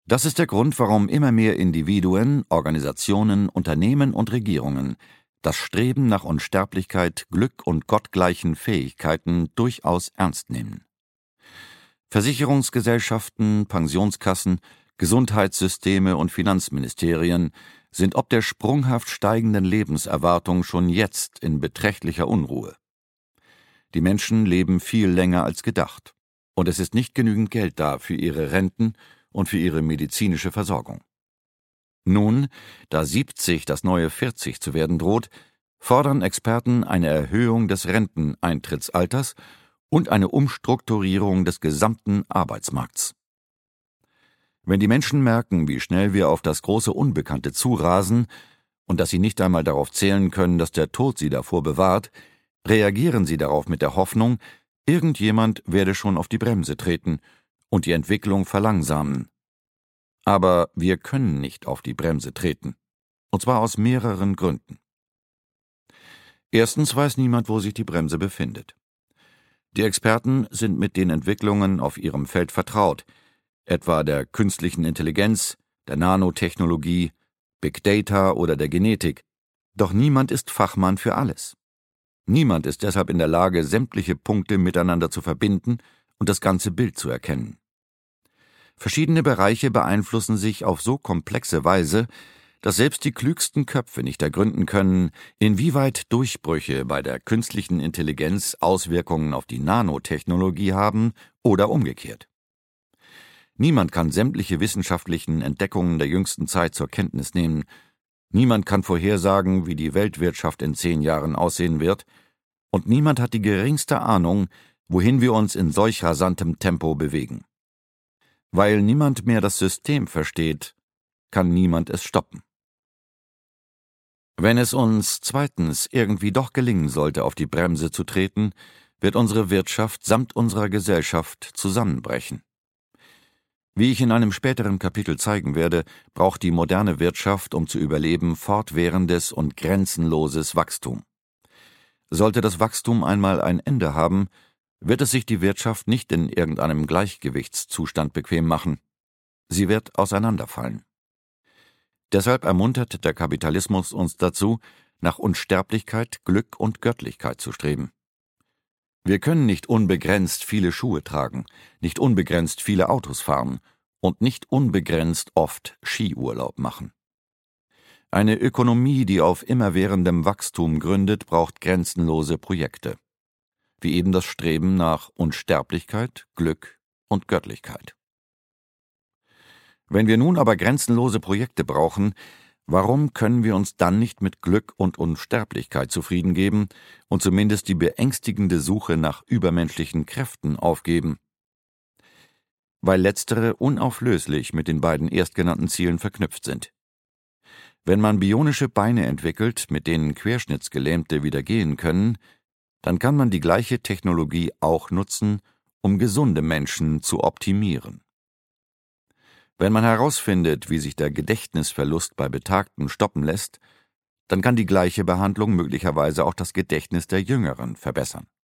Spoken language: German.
Das ist der Grund, warum immer mehr Individuen, Organisationen, Unternehmen und Regierungen das Streben nach Unsterblichkeit, Glück und gottgleichen Fähigkeiten durchaus ernst nehmen. Versicherungsgesellschaften, Pensionskassen, Gesundheitssysteme und Finanzministerien sind ob der sprunghaft steigenden Lebenserwartung schon jetzt in beträchtlicher Unruhe. Die Menschen leben viel länger als gedacht, und es ist nicht genügend Geld da für ihre Renten und für ihre medizinische Versorgung. Nun, da 70 das neue 40 zu werden droht, fordern Experten eine Erhöhung des Renteneintrittsalters und eine Umstrukturierung des gesamten Arbeitsmarkts. Wenn die Menschen merken, wie schnell wir auf das große Unbekannte zurasen und dass sie nicht einmal darauf zählen können, dass der Tod sie davor bewahrt, reagieren sie darauf mit der Hoffnung, irgendjemand werde schon auf die Bremse treten und die Entwicklung verlangsamen. Aber wir können nicht auf die Bremse treten, und zwar aus mehreren Gründen. Erstens weiß niemand, wo sich die Bremse befindet. Die Experten sind mit den Entwicklungen auf ihrem Feld vertraut, etwa der künstlichen Intelligenz, der Nanotechnologie, Big Data oder der Genetik, doch niemand ist Fachmann für alles. Niemand ist deshalb in der Lage, sämtliche Punkte miteinander zu verbinden und das ganze Bild zu erkennen. Verschiedene Bereiche beeinflussen sich auf so komplexe Weise, dass selbst die klügsten Köpfe nicht ergründen können, inwieweit Durchbrüche bei der künstlichen Intelligenz Auswirkungen auf die Nanotechnologie haben oder umgekehrt. Niemand kann sämtliche wissenschaftlichen Entdeckungen der jüngsten Zeit zur Kenntnis nehmen. Niemand kann vorhersagen, wie die Weltwirtschaft in 10 Jahren aussehen wird, und niemand hat die geringste Ahnung, wohin wir uns in solch rasantem Tempo bewegen. Weil niemand mehr das System versteht, kann niemand es stoppen. Wenn es uns zweitens irgendwie doch gelingen sollte, auf die Bremse zu treten, wird unsere Wirtschaft samt unserer Gesellschaft zusammenbrechen. Wie ich in einem späteren Kapitel zeigen werde, braucht die moderne Wirtschaft, um zu überleben, fortwährendes und grenzenloses Wachstum. Sollte das Wachstum einmal ein Ende haben, wird es sich die Wirtschaft nicht in irgendeinem Gleichgewichtszustand bequem machen. Sie wird auseinanderfallen. Deshalb ermuntert der Kapitalismus uns dazu, nach Unsterblichkeit, Glück und Göttlichkeit zu streben. Wir können nicht unbegrenzt viele Schuhe tragen, nicht unbegrenzt viele Autos fahren und nicht unbegrenzt oft Skiurlaub machen. Eine Ökonomie, die auf immerwährendem Wachstum gründet, braucht grenzenlose Projekte, wie eben das Streben nach Unsterblichkeit, Glück und Göttlichkeit. Wenn wir nun aber grenzenlose Projekte brauchen, warum können wir uns dann nicht mit Glück und Unsterblichkeit zufrieden geben und zumindest die beängstigende Suche nach übermenschlichen Kräften aufgeben? Weil letztere unauflöslich mit den beiden erstgenannten Zielen verknüpft sind. Wenn man bionische Beine entwickelt, mit denen Querschnittsgelähmte wieder gehen können, dann kann man die gleiche Technologie auch nutzen, um gesunde Menschen zu optimieren. Wenn man herausfindet, wie sich der Gedächtnisverlust bei Betagten stoppen lässt, dann kann die gleiche Behandlung möglicherweise auch das Gedächtnis der Jüngeren verbessern.